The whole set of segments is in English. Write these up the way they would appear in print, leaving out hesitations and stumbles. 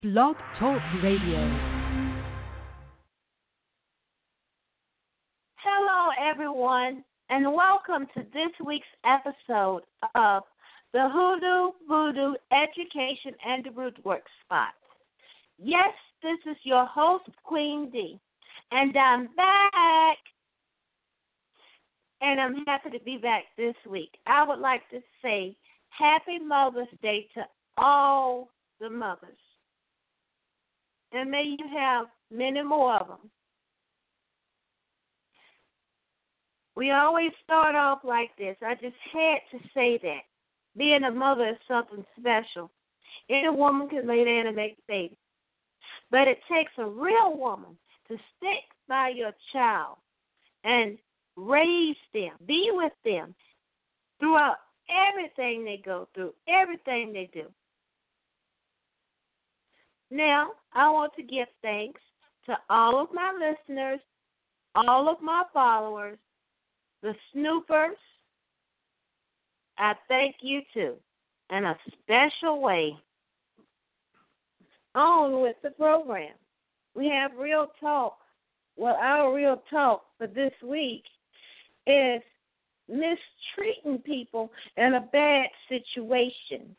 Blog Talk Radio. Hello, everyone, and welcome to this week's episode of the Hoodoo Voodoo Education and the Rootwork Spot. Yes, this is your host, Queen D, and I'm back, and I'm happy to be back this week. I would like to say Happy Mother's Day to all the mothers, and may you have many more of them. We always start off like this. I just had to say that. Being a mother is something special. Any woman can lay there and make a baby. But it takes a real woman to stick by your child and raise them, be with them throughout everything they go through, everything they do. Now, I want to give thanks to all of my listeners, all of my followers, the snoopers. I thank you too, in a special way. On with the program. We have Real Talk. Well, our Real Talk for this week is mistreating people in a bad situation.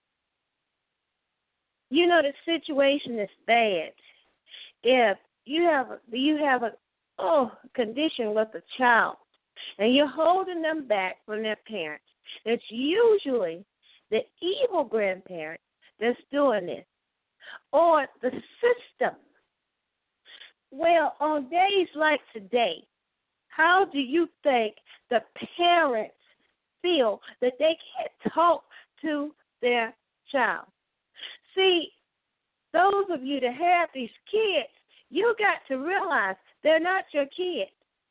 You know the situation is bad. If you have a condition with a child and you're holding them back from their parents, it's usually the evil grandparent that's doing this, or the system. Well, on days like today, how do you think the parents feel that they can't talk to their child? See, those of you that have these kids, you got to realize they're not your kids.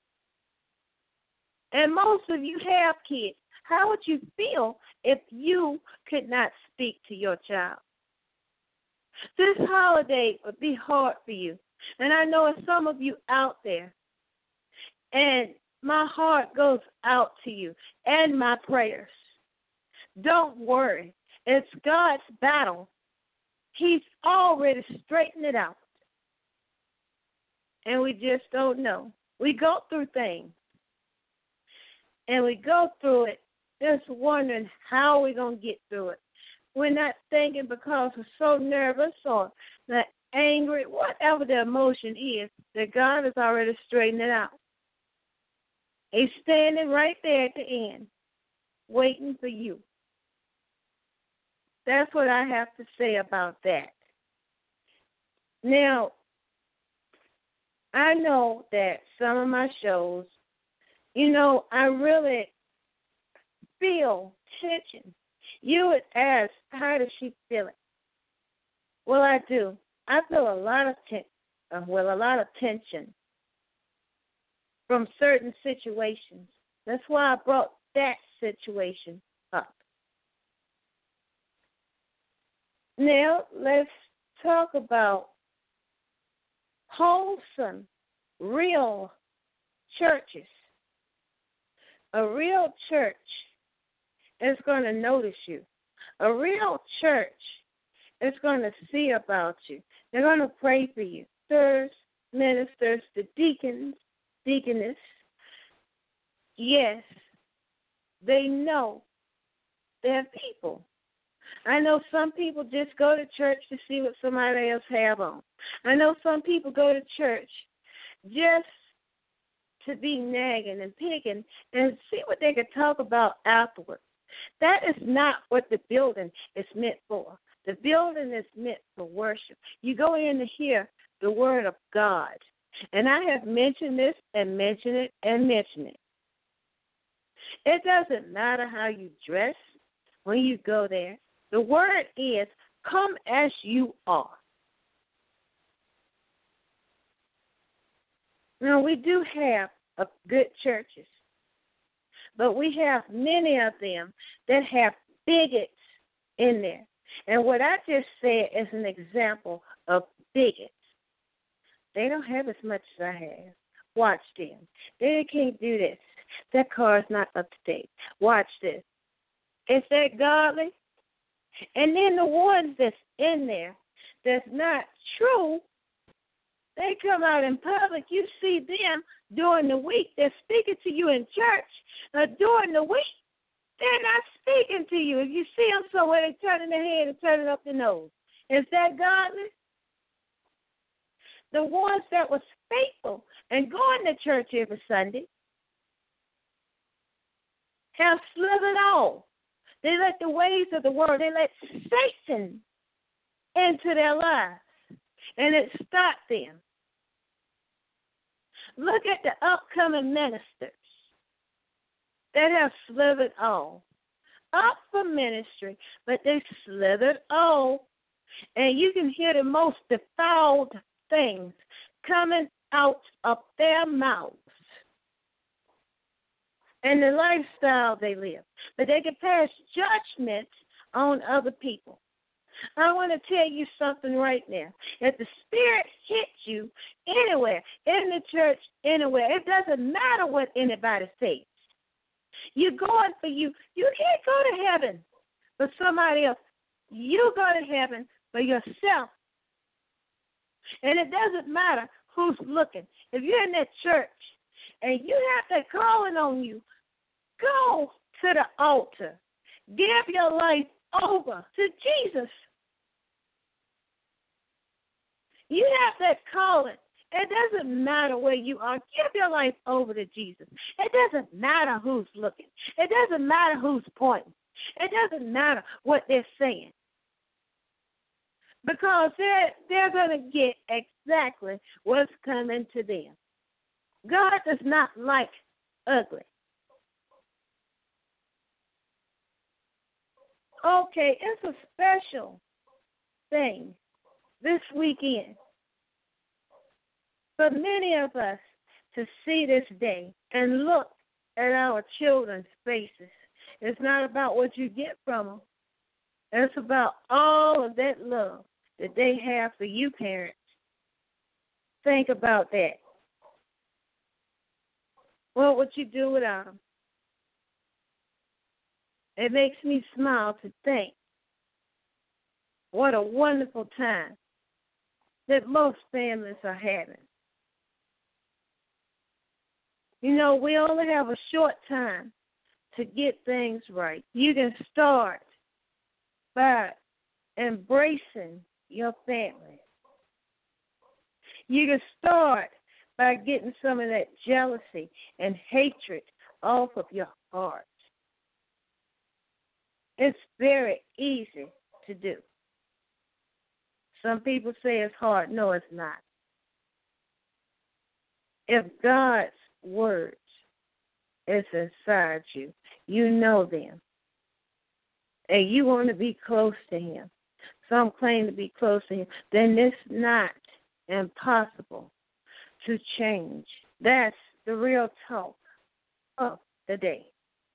And most of you have kids. How would you feel if you could not speak to your child? This holiday would be hard for you. And I know there's some of you out there. And my heart goes out to you and my prayers. Don't worry. It's God's battle. He's already straightened it out. And we just don't know. We go through things. And we go through it just wondering how we're going to get through it. We're not thinking because we're so nervous or not angry, whatever the emotion is, that God has already straightened it out. He's standing right there at the end, waiting for you. That's what I have to say about that. Now, I know that some of my shows, I really feel tension. You would ask, how does she feel it? Well, I do. I feel a lot of tension from certain situations. That's why I brought that situation up. Now, let's talk about wholesome, real churches. A real church is going to notice you. A real church is going to see about you. They're going to pray for you. Sirs, ministers, the deacons, deaconess. Yes, they know they're people. I know some people just go to church to see what somebody else have on. I know some people go to church just to be nagging and picking and see what they can talk about afterwards. That is not what the building is meant for. The building is meant for worship. You go in to hear the word of God. And I have mentioned this and mentioned it and mentioned it. It doesn't matter how you dress when you go there. The word is, come as you are. Now, we do have good churches, but we have many of them that have bigots in there. And what I just said is an example of bigots. They don't have as much as I have. Watch them. They can't do this. That car is not up to date. Watch this. Is that godly? And then the ones that's in there that's not true, they come out in public. You see them during the week. They're speaking to you in church. During the week, they're not speaking to you. If you see them somewhere, they're turning their head and turning up their nose. Is that godly? The ones that was faithful and going to church every Sunday have slithered off. They let the ways of the world, they let Satan into their lives, and it stopped them. Look at the upcoming ministers that have slithered off. Up for ministry, but they slithered off. And you can hear the most defiled things coming out of their mouths and the lifestyle they live. But they can pass judgment on other people. I want to tell you something right now. If the Spirit hits you anywhere, in the church, anywhere, it doesn't matter what anybody says. You're going for you. You can't go to heaven for somebody else. You go to heaven for yourself. And it doesn't matter who's looking. If you're in that church and you have that calling on you, go to the altar. Give your life over to Jesus. You have that calling. It doesn't matter where you are. Give your life over to Jesus. It doesn't matter who's looking. It doesn't matter who's pointing. It doesn't matter what they're saying. Because they're going to get exactly what's coming to them. God does not like ugly. Okay, it's a special thing this weekend for many of us to see this day and look at our children's faces. It's not about what you get from them. It's about all of that love that they have for you, parents. Think about that. What would you do without them? It makes me smile to think what a wonderful time that most families are having. You know, we only have a short time to get things right. You can start by embracing your family. You can start by getting some of that jealousy and hatred off of your heart. It's very easy to do. Some people say it's hard. No, it's not. If God's words is inside you, you know them, and you want to be close to Him, some claim to be close to Him, then it's not impossible to change. That's the real talk of the day.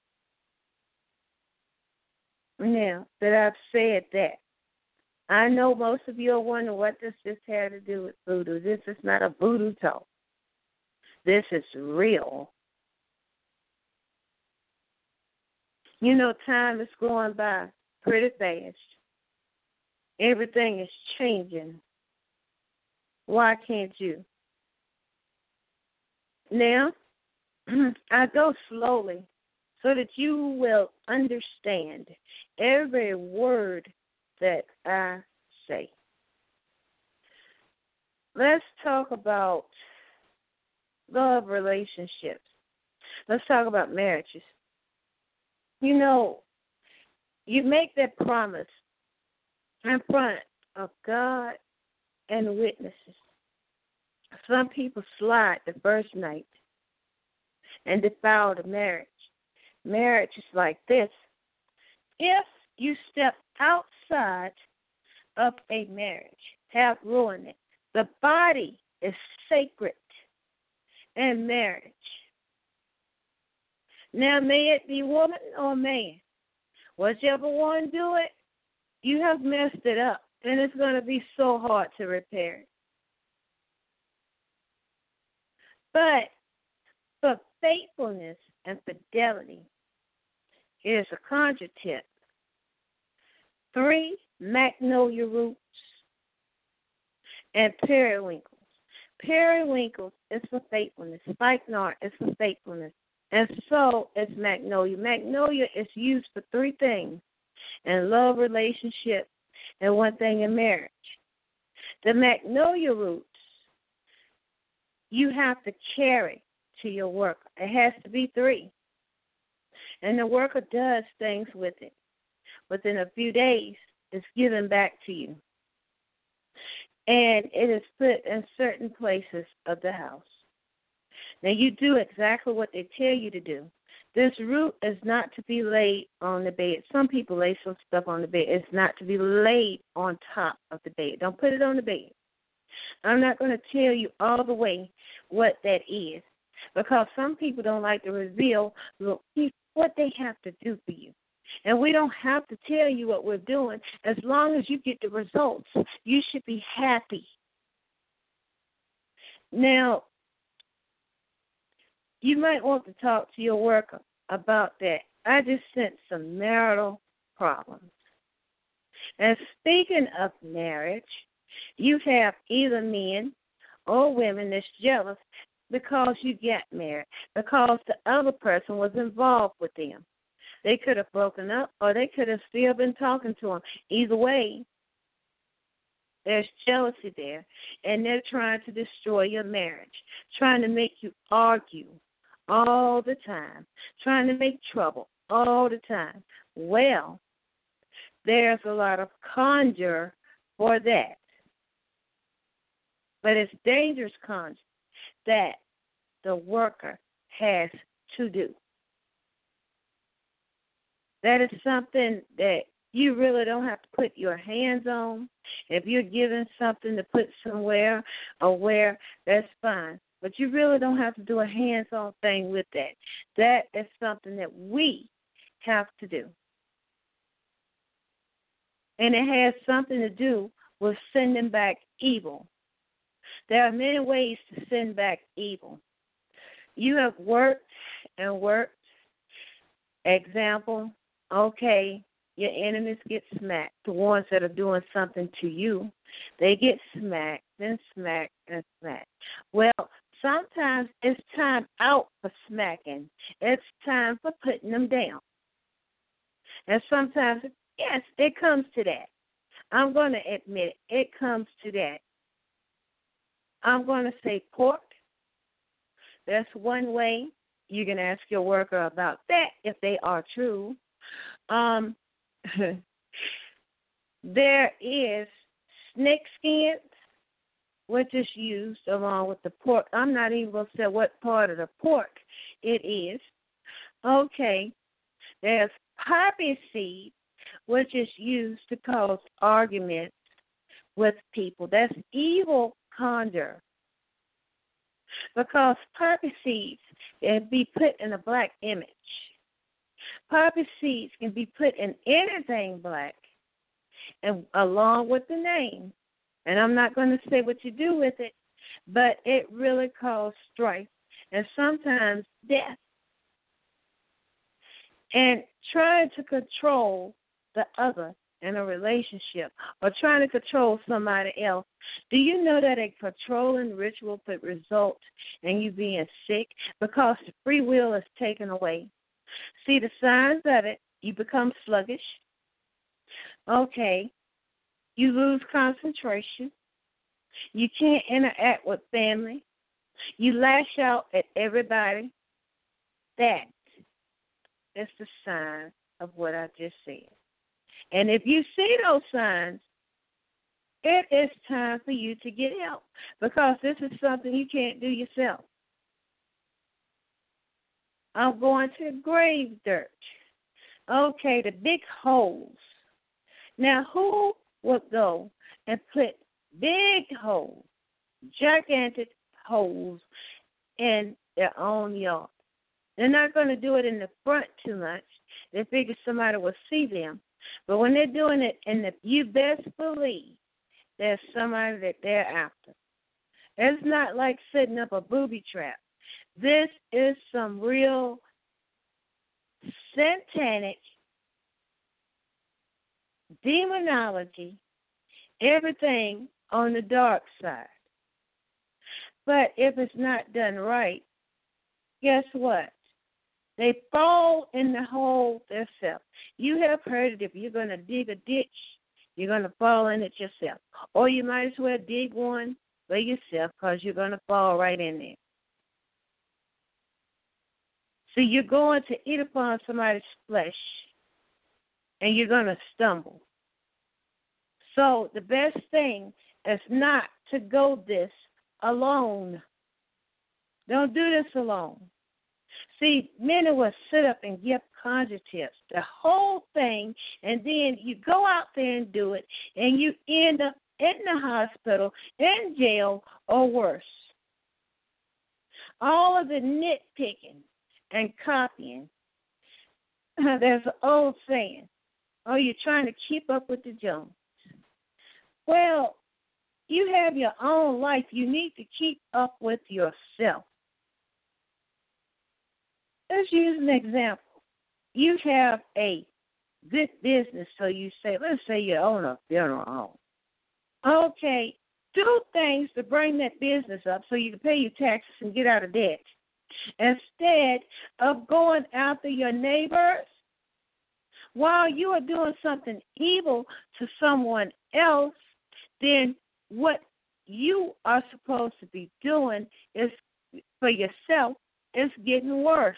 Now that I've said that, I know most of you are wondering what does this have to do with voodoo. This is not a voodoo talk. This is real. You know, time is going by pretty fast. Everything is changing. Why can't you? Now, I go slowly so that you will understand every word that I say. Let's talk about love relationships. Let's talk about marriages. You know, you make that promise in front of God and witnesses. Some people slide the first night and defile the marriage. Marriage is like this. If you step outside of a marriage, have ruined it. The body is sacred in marriage. Now, may it be woman or man, whichever one do it, you have messed it up, and it's going to be so hard to repair it. But for faithfulness and fidelity, here's a conjure tip. 3 magnolia roots, and periwinkles. Periwinkles is for faithfulness. Spikenard is for faithfulness. And so is magnolia. Magnolia is used for three things in love, relationship, and one thing in marriage. The magnolia roots you have to carry to your worker. It has to be three. And the worker does things with it. Within a few days, it's given back to you. And it is put in certain places of the house. Now, you do exactly what they tell you to do. This root is not to be laid on the bed. Some people lay some stuff on the bed. It's not to be laid on top of the bed. Don't put it on the bed. I'm not going to tell you all the way what that is because some people don't like to reveal what they have to do for you. And we don't have to tell you what we're doing. As long as you get the results, you should be happy. Now, you might want to talk to your worker about that. I just sent some marital problems. And speaking of marriage, you have either men or women that's jealous because you got married, because the other person was involved with them. They could have broken up or they could have still been talking to them. Either way, there's jealousy there, and they're trying to destroy your marriage, trying to make you argue all the time, trying to make trouble all the time. Well, there's a lot of conjure for that. But it's dangerous conjure that the worker has to do. That is something that you really don't have to put your hands on. If you're given something to put somewhere or where, that's fine. But you really don't have to do a hands-on thing with that. That is something that we have to do. And it has something to do with sending back evil. There are many ways to send back evil. You have worked and worked. Example, okay, your enemies get smacked. The ones that are doing something to you, they get smacked, then smacked, and smacked. Well, sometimes it's time out for smacking. It's time for putting them down. And sometimes, yes, it comes to that. I'm going to admit it comes to that. I'm going to say pork. That's one way. You can ask your worker about that if they are true. There is snake skins, which is used along with the pork. I'm not even going to say what part of the pork it is. Okay. There's poppy seed, which is used to cause arguments with people. That's evil conjure. Because poppy seeds can be put in a black image. Poppy seeds can be put in anything black, and along with the name. And I'm not going to say what you do with it, but it really causes strife and sometimes death. And trying to control the other in a relationship or trying to control somebody else. Do you know that a controlling ritual could result in you being sick because the free will is taken away? See the signs of it. You become sluggish. Okay. You lose concentration. You can't interact with family. You lash out at everybody. That is the sign of what I just said. And if you see those signs, it is time for you to get help because this is something you can't do yourself. I'm going to grave dirt. Okay, the big holes. Now, who would go and put big holes, gigantic holes in their own yard? They're not going to do it in the front too much. They figure somebody will see them. But when they're doing it, you best believe there's somebody that they're after. It's not like setting up a booby trap. This is some real satanic demonology. Everything on the dark side. But if it's not done right, guess what? They fall in the hole themselves. You have heard it, if you're going to dig a ditch, you're going to fall in it yourself. Or you might as well dig one for yourself because you're going to fall right in there. So you're going to eat upon somebody's flesh, and you're going to stumble. So the best thing is not to go this alone. Don't do this alone. See, many will sit up and give conjure tips, the whole thing, and then you go out there and do it, and you end up in the hospital, in jail, or worse. All of the nitpicking and copying. There's an old saying, oh, you're trying to keep up with the Jones. Well, you have your own life. You need to keep up with yourself. Let's use an example. You have a good business, so you say, let's say you own a funeral home. Okay, do things to bring that business up so you can pay your taxes and get out of debt. Instead of going after your neighbors while you are doing something evil to someone else, then what you are supposed to be doing is for yourself is getting worse.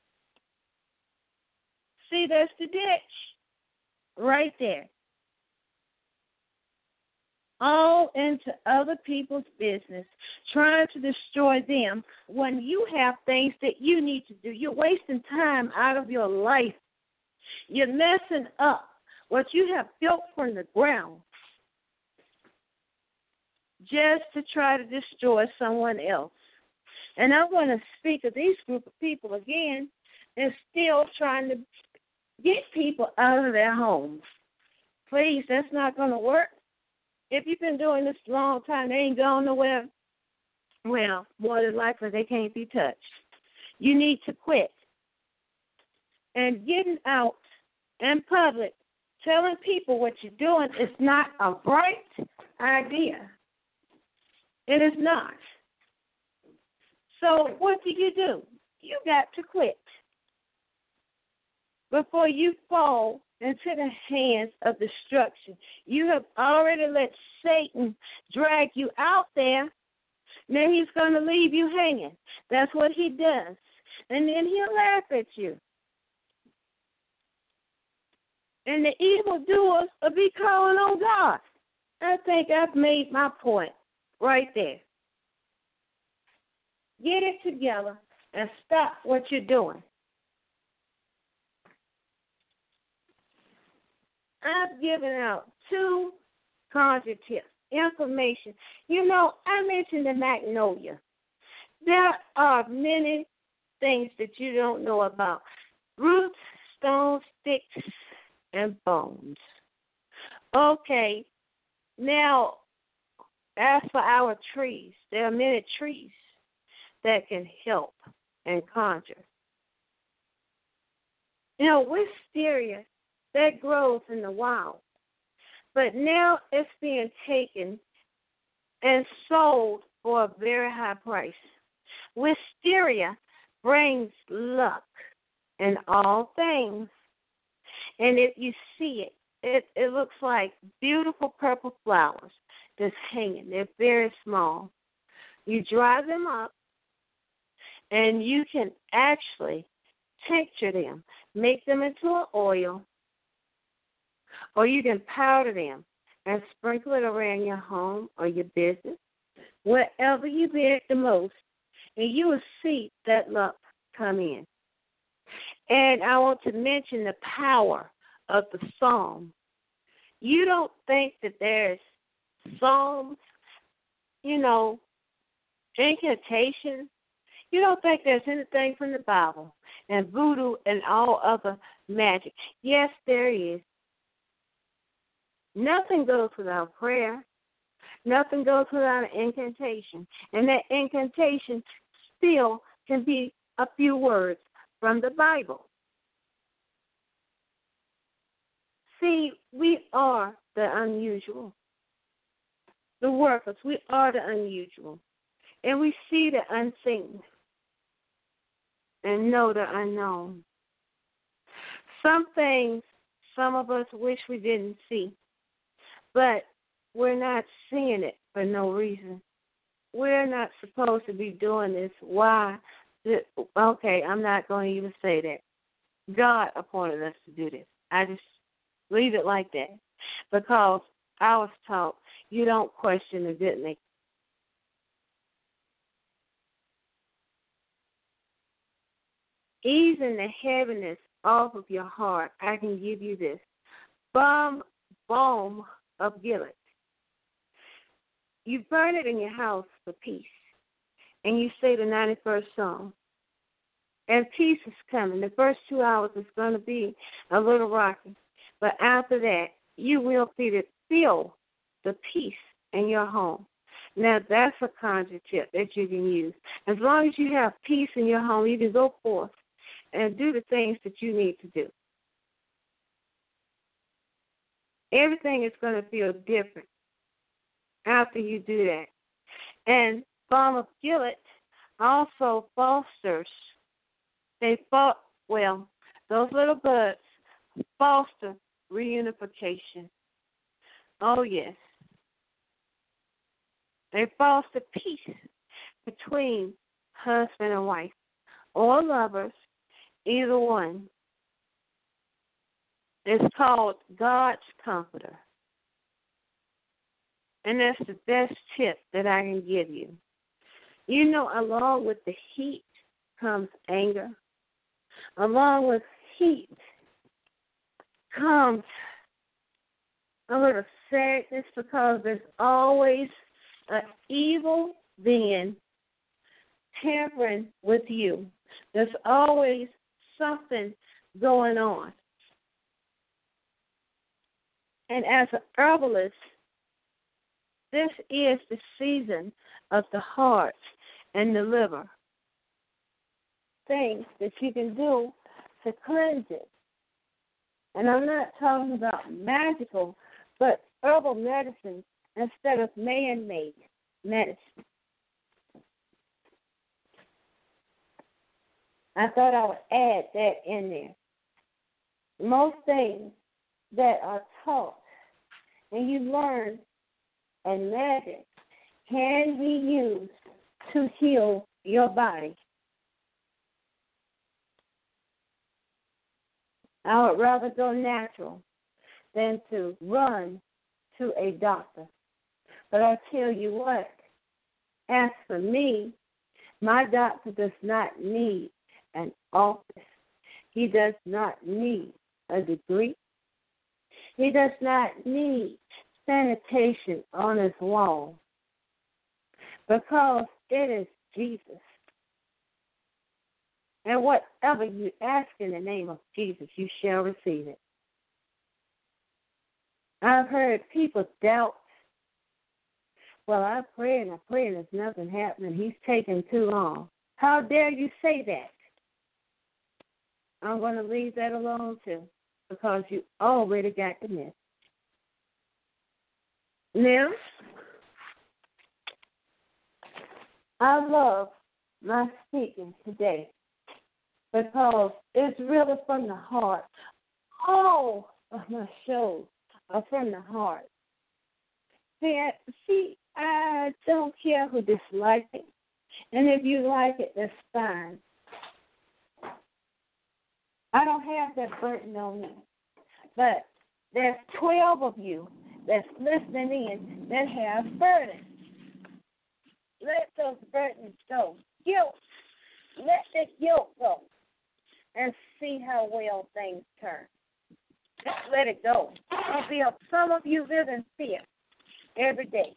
See, that's the ditch right there. All into other people's business, trying to destroy them when you have things that you need to do. You're wasting time out of your life. You're messing up what you have built from the ground just to try to destroy someone else. And I want to speak of these group of people again and still trying to get people out of their homes. Please, that's not going to work. If you've been doing this a long time, they ain't going nowhere. Well, more than likely, they can't be touched. You need to quit. And getting out in public, telling people what you're doing is not a bright idea. It is not. So what do? You got to quit before you fall into the hands of destruction. You have already let Satan drag you out there. Now he's going to leave you hanging. That's what he does. And then he'll laugh at you. And the evildoers will be calling on God. I think I've made my point right there. Get it together and stop what you're doing. I've given out 2 conjure tips, information. You know, I mentioned the magnolia. There are many things that you don't know about. Roots, stones, sticks, and bones. Okay, now, as for our trees, there are many trees that can help and conjure. You know, wisteria, that grows in the wild, but now it's being taken and sold for a very high price. Wisteria brings luck in all things. And if you see it, it looks like beautiful purple flowers that's hanging. They're very small. You dry them up, and you can actually tincture them, make them into an oil, or you can powder them and sprinkle it around your home or your business, wherever you bid the most, and you will see that luck come in. And I want to mention the power of the psalm. You don't think that there's psalms, incantation. You don't think there's anything from the Bible and voodoo and all other magic. Yes, there is. Nothing goes without prayer. Nothing goes without an incantation. And that incantation still can be a few words from the Bible. See, we are the unusual. the workers. We are the unusual. And we see the unseen and know the unknown. Some things some of us wish we didn't see, but we're not seeing it for no reason. We're not supposed to be doing this. Why? Okay, I'm not going to even say that. God appointed us to do this. I just leave it like that. Because I was taught you don't question the good nature. Easing the heaviness off of your heart, I can give you this. Balm of Gilead. You burn it in your house for peace. And you say the 91st Psalm. And peace is coming. The first 2 hours is going to be a little rocky. But after that, you will feel the peace in your home. Now, that's a conjure tip that you can use. As long as you have peace in your home, you can go forth and do the things that you need to do. Everything is going to feel different after you do that. And balm of Gilead also fosters. Those little buds foster reunification. Oh, yes. They foster peace between husband and wife or lovers, either one. It's called God's Comforter. And that's the best tip that I can give you. You know, along with the heat comes anger. Along with heat comes a little sadness because there's always an evil being tampering with you. There's always something going on. And as an herbalist, this is the season of the heart and the liver. Things that you can do to cleanse it. And I'm not talking about magical, but herbal medicine instead of man-made medicine. I thought I would add that in there. Most things that are taught and you learn and magic can be used to heal your body. I would rather go natural than to run to a doctor. But I tell you what, as for me, my doctor does not need an office. He does not need a degree. He does not need sanitation on his wall because it is Jesus. And whatever you ask in the name of Jesus, you shall receive it. I've heard people doubt. Well, I pray and there's nothing happening. He's taking too long. How dare you say that? I'm going to leave that alone, too, because you already got the message. Now, I love my speaking today because it's really from the heart. All of my shows are from the heart. See, I don't care who dislikes it. And if you like it, that's fine. I don't have that burden on me. But there's 12 of you that's listening in that have burdens. Let those burdens go. Guilt. Let the guilt go. And see how well things turn. Just let it go. Some of you live in fear every day.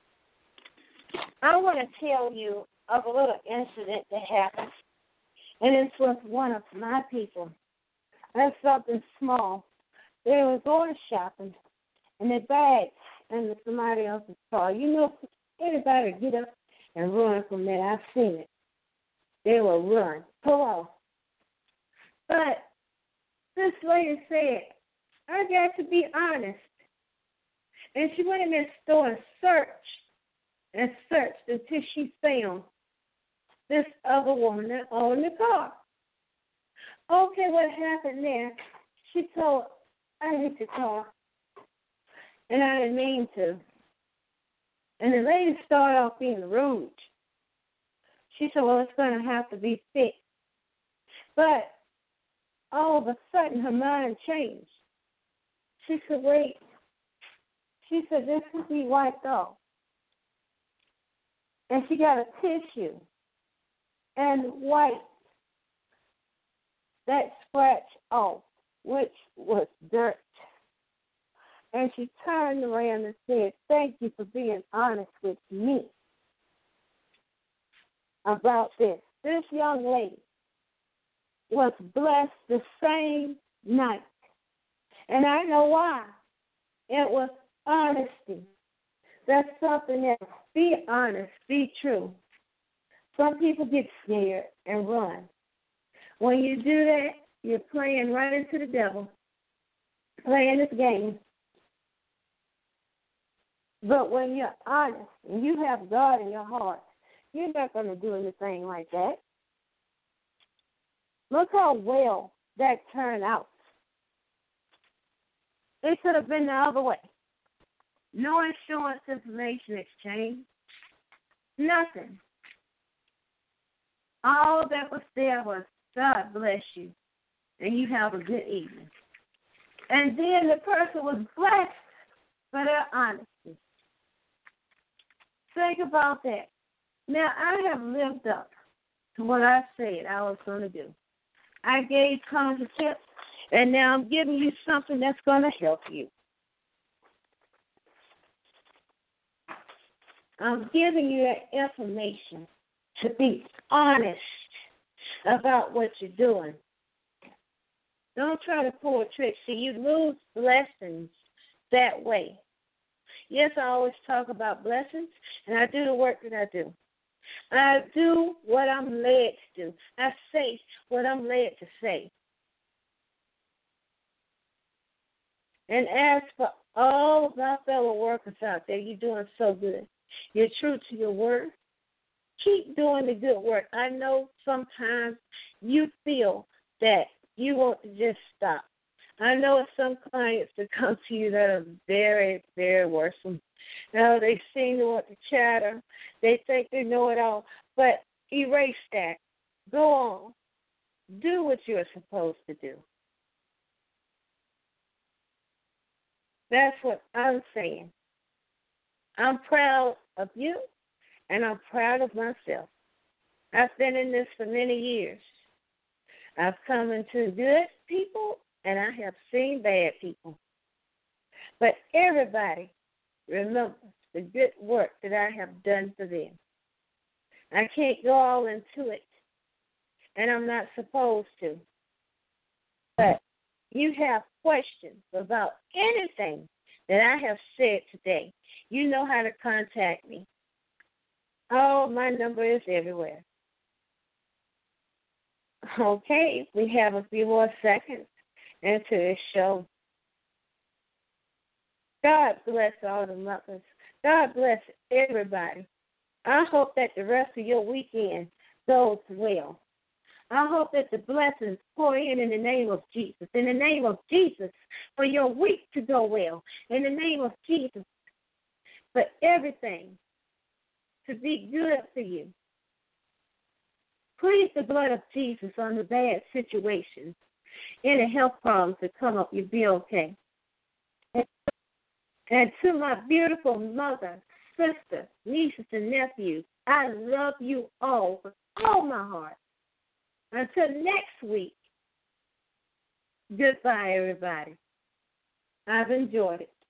I want to tell you of a little incident that happened. And it's with one of my people. That's something small. They were going shopping, and they bagged in somebody else's car. You know, anybody get up and run from that. I've seen it. They will run, pull off. But this lady said, I got to be honest. And she went in that store and searched until she found this other woman that owned the car. Okay, what happened there? She told, I hit the car, and I didn't mean to. And the lady started off being rude. She said, well, it's going to have to be fixed. But all of a sudden, her mind changed. She said, wait. She said, this could be wiped off. And she got a tissue and wiped that scratch off, which was dirt. And she turned around and said, thank you for being honest with me about this. This young lady was blessed the same night. And I know why. It was honesty. That's something else. Be honest. Be true. Some people get scared and run. When you do that, you're playing right into the devil, playing this game. But when you're honest and you have God in your heart, you're not going to do anything like that. Look how well that turned out. It could have been the other way. No insurance information exchange. Nothing. All that was there was, God bless you, and you have a good evening. And then the person was blessed for their honesty. Think about that. Now, I have lived up to what I said I was going to do. I gave tons of tips, and now I'm giving you something that's going to help you. I'm giving you that information to be honest about what you're doing. Don't try to pull a trick. See, you lose blessings that way. Yes, I always talk about blessings, and I do the work that I do. I do what I'm led to do. I say what I'm led to say. And as for all of my fellow workers out there, you're doing so good. You're true to your word. Keep doing the good work. I know sometimes you feel that you want to just stop. I know some clients that come to you that are very, very worrisome. Now, they seem to want to chatter. They think they know it all. But erase that. Go on. Do what you're supposed to do. That's what I'm saying. I'm proud of you, and I'm proud of myself. I've been in this for many years. I've come into good people, and I have seen bad people. But everybody remembers the good work that I have done for them. I can't go all into it, and I'm not supposed to. But you have questions about anything that I have said today, you know how to contact me. Oh, my number is everywhere. Okay, we have a few more seconds into this show. God bless all the mothers. God bless everybody. I hope that the rest of your weekend goes well. I hope that the blessings pour in the name of Jesus. In the name of Jesus, for your week to go well. In the name of Jesus, for everything to be good for you. Please the blood of Jesus on the bad situations. Any health problems that come up, you'll be okay. And to my beautiful mother, sister, nieces, and nephews, I love you all with all my heart. Until next week, goodbye, everybody. I've enjoyed it.